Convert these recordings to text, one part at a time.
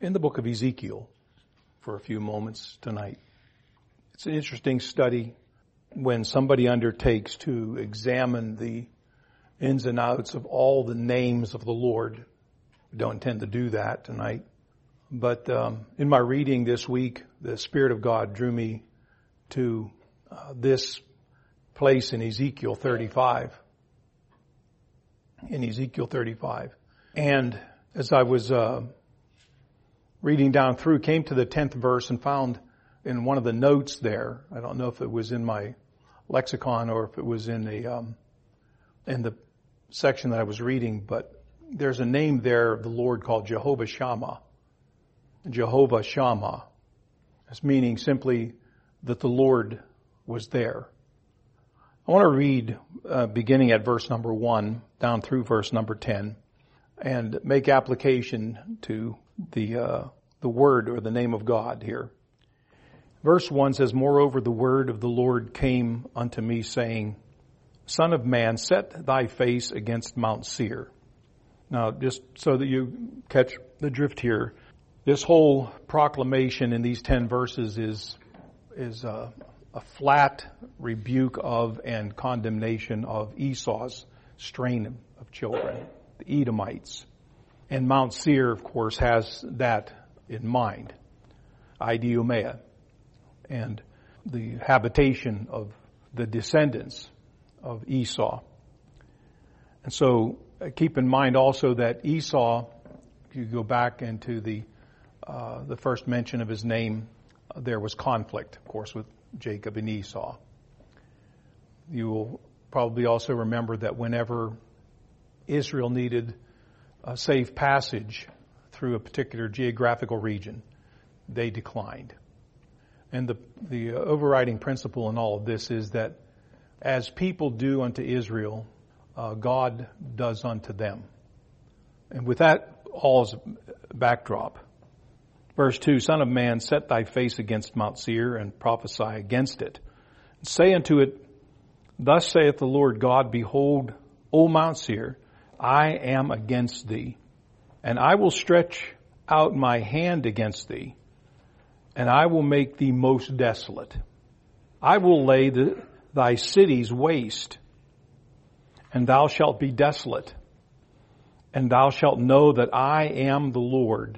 in the book of Ezekiel for a few moments tonight. It's an interesting study when somebody undertakes to examine the ins and outs of all the names of the Lord. We don't intend to do that tonight. But in my reading this week, the Spirit of God drew me to this place in Ezekiel 35. In Ezekiel 35. And as I was reading down through, came to the 10th verse and found in one of the notes there, I don't know if it was in my lexicon or if it was in the section that I was reading, but there's a name there of the Lord called Jehovah Shammah. Jehovah Shammah. It's meaning simply that the Lord was there. I want to read beginning at verse number 1 down through verse number 10 and make application to the word or the name of God here. Verse 1 says, "Moreover, the word of the Lord came unto me, saying, Son of man, set thy face against Mount Seir." Now, just so that you catch the drift here, this whole proclamation in these 10 verses is a flat rebuke of and condemnation of Esau's strain of children, the Edomites. And Mount Seir, of course, has that in mind, Idumea, and the habitation of the descendants of Esau. And so keep in mind also that Esau, if you go back into the first mention of his name, there was conflict, of course, with Jacob and Esau. You will probably also remember that whenever Israel needed a safe passage through a particular geographical region, they declined. And the overriding principle in all of this is that as people do unto Israel, God does unto them. And with that all as a backdrop, verse 2, "Son of man, set thy face against Mount Seir and prophesy against it. And say unto it, Thus saith the Lord God, Behold, O Mount Seir, I am against thee, and I will stretch out my hand against thee, and I will make thee most desolate. I will lay thy cities waste, and thou shalt be desolate, and thou shalt know that I am the Lord.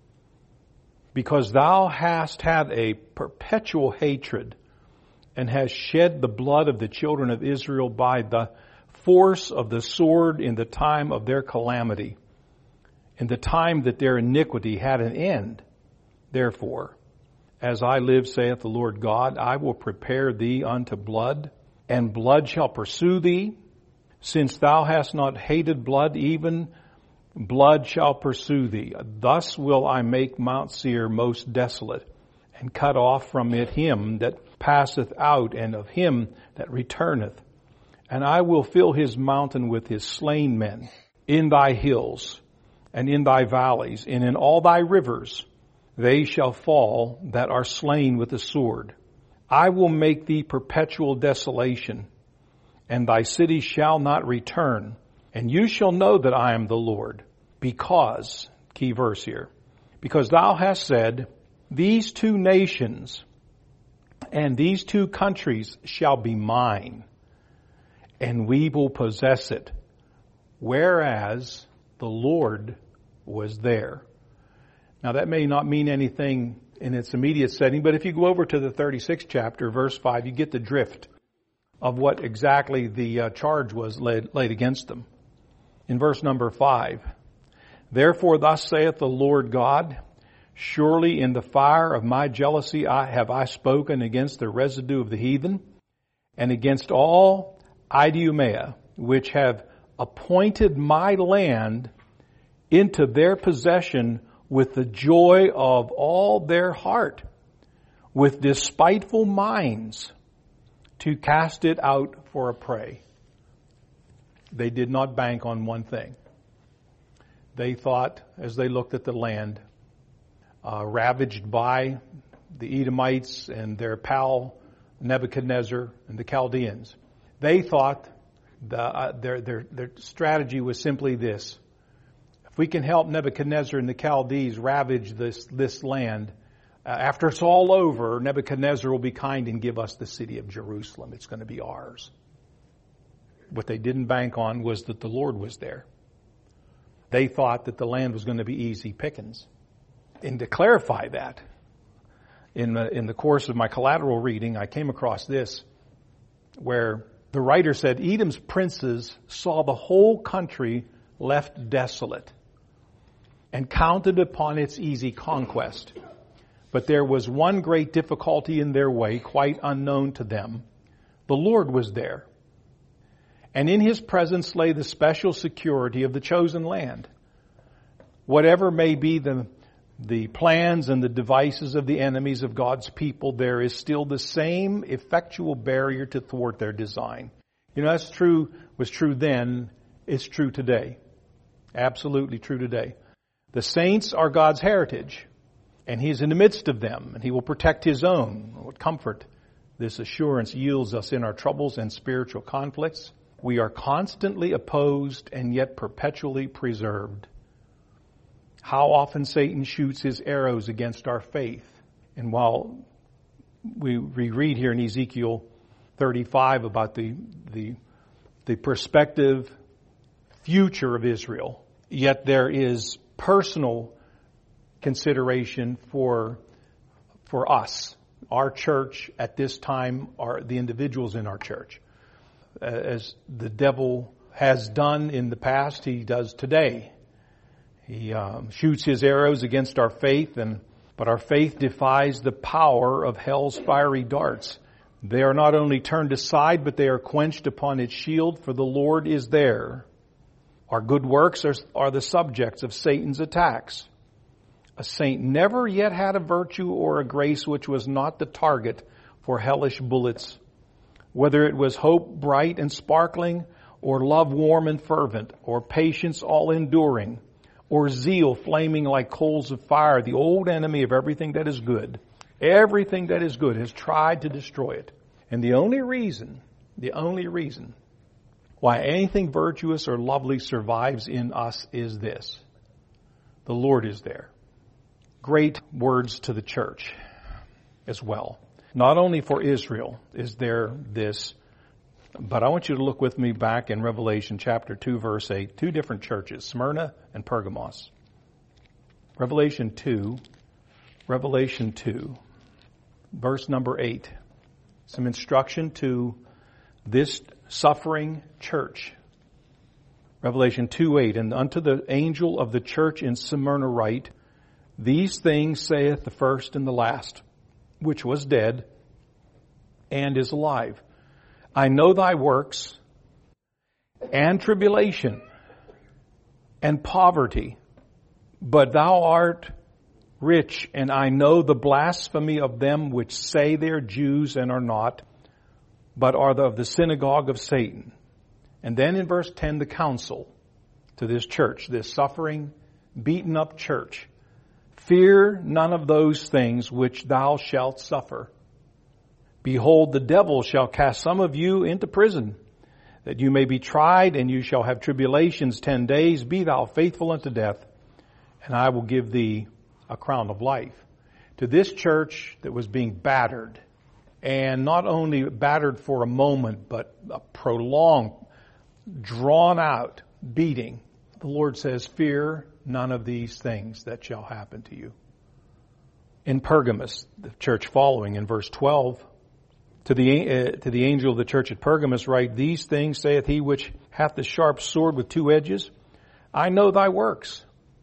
Because thou hast had a perpetual hatred, and hast shed the blood of the children of Israel by the force of the sword in the time of their calamity, in the time that their iniquity had an end. Therefore, as I live, saith the Lord God, I will prepare thee unto blood, and blood shall pursue thee. Since thou hast not hated blood, even blood shall pursue thee. Thus will I make Mount Seir most desolate, and cut off from it him that passeth out, and of him that returneth. And I will fill his mountain with his slain men, in thy hills, and in thy valleys, and in all thy rivers. They shall fall that are slain with the sword. I will make thee perpetual desolation, and thy city shall not return. And you shall know that I am the Lord, because," key verse here, "because thou hast said, These two nations and these two countries shall be mine, and we will possess it, whereas the Lord was there." Now that may not mean anything in its immediate setting, but if you go over to the 36th chapter, verse 5, you get the drift of what exactly the charge was laid against them. In verse number 5, "Therefore thus saith the Lord God, Surely in the fire of my jealousy have I spoken against the residue of the heathen, and against all Idumea, which have appointed my land into their possession with the joy of all their heart, with despiteful minds, to cast it out for a prey." They did not bank on one thing. They thought, as they looked at the land, ravaged by the Edomites and their pal Nebuchadnezzar and the Chaldeans, they thought their strategy was simply this: If we can help Nebuchadnezzar and the Chaldees ravage this land, after it's all over, Nebuchadnezzar will be kind and give us the city of Jerusalem. It's going to be ours. What they didn't bank on was that the Lord was there. They thought that the land was going to be easy pickings. And to clarify that, in the course of my collateral reading, I came across this, where the writer said, Edom's princes saw the whole country left desolate and counted upon its easy conquest. But there was one great difficulty in their way, quite unknown to them. The Lord was there. And in His presence lay the special security of the chosen land. Whatever may be the plans and the devices of the enemies of God's people, there is still the same effectual barrier to thwart their design. You know, was true then, it's true today. Absolutely true today. The saints are God's heritage, and He's in the midst of them, and He will protect His own. What comfort this assurance yields us in our troubles and spiritual conflicts. We are constantly opposed and yet perpetually preserved. How often Satan shoots his arrows against our faith. And while we read here in Ezekiel 35 about the prospective future of Israel, yet there is personal consideration for us, our church at this time, the individuals in our church. As the devil has done in the past, he does today. He shoots his arrows against our faith, but our faith defies the power of hell's fiery darts. They are not only turned aside, but they are quenched upon its shield, for the Lord is there. Our good works are the subjects of Satan's attacks. A saint never yet had a virtue or a grace which was not the target for hellish bullets. Whether it was hope bright and sparkling, or love warm and fervent, or patience all enduring, or zeal flaming like coals of fire, the old enemy of everything that is good has tried to destroy it. And the only reason why anything virtuous or lovely survives in us is this: the Lord is there. Great words to the church as well. Not only for Israel is there this, but I want you to look with me back in Revelation chapter 2, verse 8. Two different churches, Smyrna and Pergamos. Revelation 2, verse number 8. Some instruction to this suffering church. Revelation 2:8. And unto the angel of the church in Smyrna write, These things saith the first and the last, which was dead and is alive. I know thy works and tribulation and poverty, but thou art rich, and I know the blasphemy of them which say they are Jews and are not, but are of the synagogue of Satan. And then in verse 10, the counsel to this church, this suffering, beaten up church. Fear none of those things which thou shalt suffer. Behold, the devil shall cast some of you into prison, that you may be tried, and you shall have tribulations 10 days. Be thou faithful unto death, and I will give thee a crown of life. To this church that was being battered, and not only battered for a moment, but a prolonged, drawn out beating, the Lord says, fear none of these things that shall happen to you. In Pergamos, the church following in verse 12, to the angel of the church at Pergamos write, These things saith he which hath the sharp sword with two edges. I know thy works,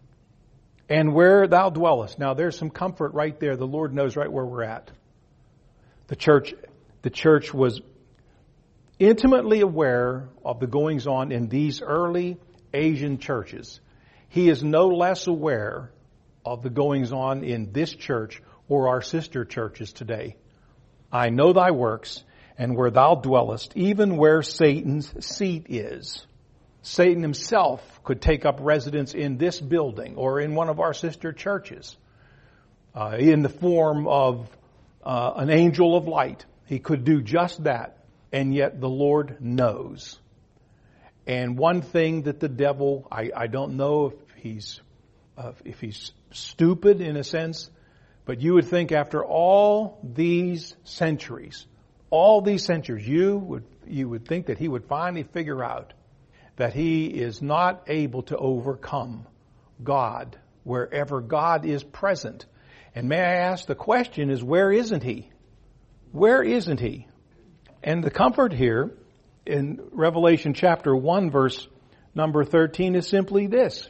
and where thou dwellest. Now there's some comfort right there. The Lord knows right where we're at. The church was intimately aware of the goings on in these early Asian churches. He is no less aware of the goings on in this church or our sister churches today. I know thy works, and where thou dwellest, even where Satan's seat is. Satan himself could take up residence in this building or in one of our sister churches in the form of an angel of light. He could do just that, and yet the Lord knows. And one thing that the devil, I don't know if he's stupid in a sense, but you would think after all these centuries, you would think that he would finally figure out that he is not able to overcome God wherever God is present. And may I ask, the question is, where isn't he? Where isn't he? And the comfort here in Revelation chapter 1 verse number 13 is simply this.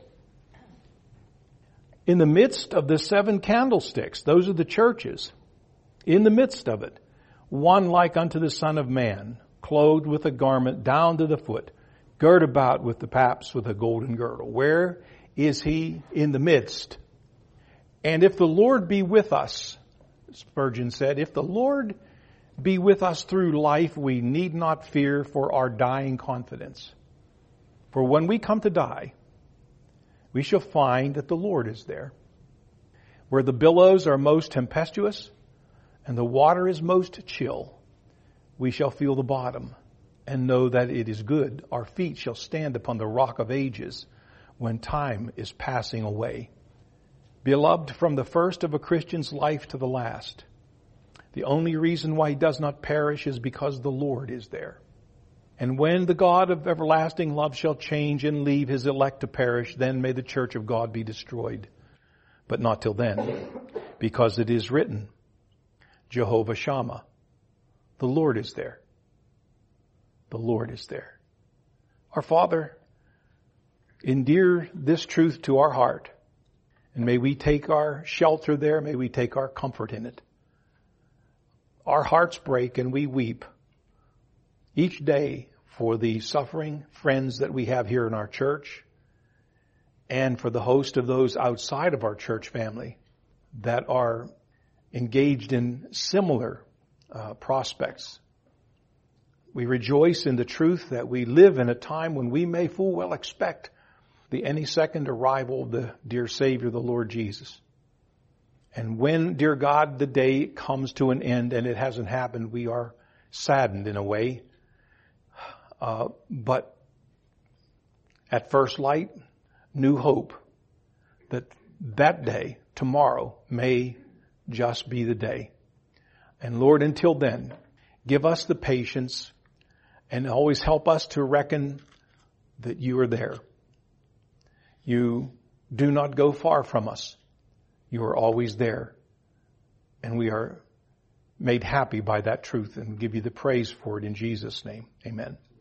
In the midst of the 7 candlesticks, those are the churches, in the midst of it, one like unto the Son of Man, clothed with a garment down to the foot, girt about with the paps with a golden girdle. Where is he? In the midst. And if the Lord be with us, Spurgeon said, if the Lord be with us through life, we need not fear for our dying confidence. For when we come to die, we shall find that the Lord is there. Where the billows are most tempestuous and the water is most chill, we shall feel the bottom and know that it is good. Our feet shall stand upon the rock of ages when time is passing away. Beloved, from the first of a Christian's life to the last, the only reason why he does not perish is because the Lord is there. And when the God of everlasting love shall change and leave his elect to perish, then may the church of God be destroyed. But not till then, because it is written, Jehovah Shammah, the Lord is there. The Lord is there. Our Father, endear this truth to our heart, and may we take our shelter there, may we take our comfort in it. Our hearts break and we weep each day for the suffering friends that we have here in our church and for the host of those outside of our church family that are engaged in similar prospects. We rejoice in the truth that we live in a time when we may full well expect the any second arrival of the dear Savior, the Lord Jesus. And when, dear God, the day comes to an end and it hasn't happened, we are saddened in a way. But at first light, new hope that day, tomorrow, may just be the day. And Lord, until then, give us the patience and always help us to reckon that you are there. You do not go far from us. You are always there. And we are made happy by that truth and give you the praise for it in Jesus' name. Amen.